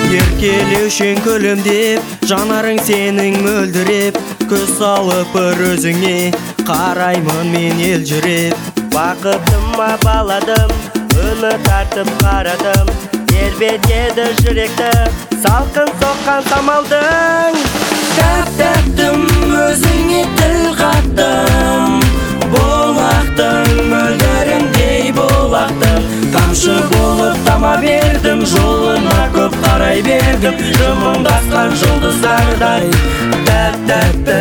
Еркелеушен күлімдеп, жанарың сенің мөлдіреп, көз салып бір өзіңе қараймын мен елжіреп. Бақытыма баладым, үміт артып қарадым, тербетеді жүректі салқын соққан самалдың. Тәп-тәптім, өзіңе тіл қаттым, болақтың мөлдірімдей болақтың. Тамшы болып тама бердім, жолына көп қарай бердім, жымыңдасқан жұлдыздардай тәп-тәппі.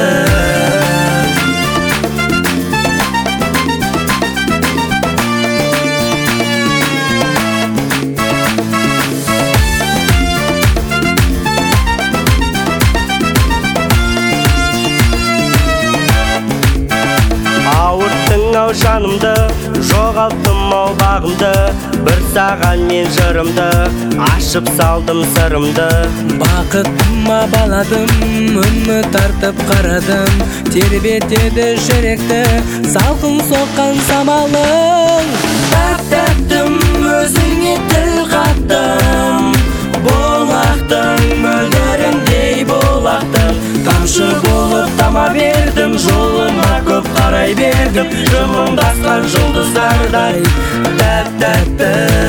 Ауырттың-ау жанымды, жоғалттым-ау бағымды, бір саған мен жырымды, ашып салдым сырымды. Бақытыма баладым, үміт артып қарадым, тербетеді жүректі салқын соққан самалың. Тәп-тәптім, өзіңе тіл қаттым, болақтың мөлдірімдей болақтың. Тамшы болып тама бердім, жолына көп қарай бердім, жымыңдасқан жұлдыздардай тәп-тәппі.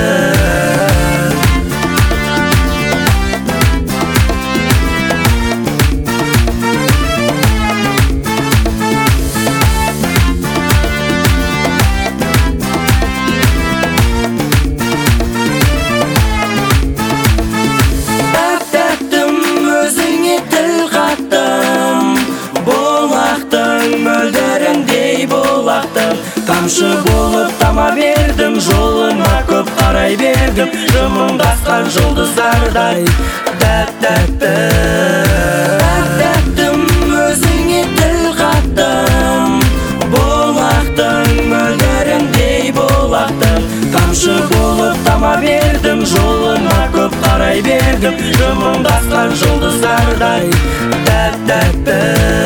Мөлдірімдей болақтың. Тамшы болып тама бердім, жолына көп қарай бердім, жымыңдасқан жұлдыздардай тәп-тәппі. Тәп-тәптім, өзіңе тіл қаттым, болақтың мөлдірімдей болақтың. Тамшы болып тама бердім, жолына көп қарай бердім, жымыңдасқан жұлдыздардай тәп-тәппі.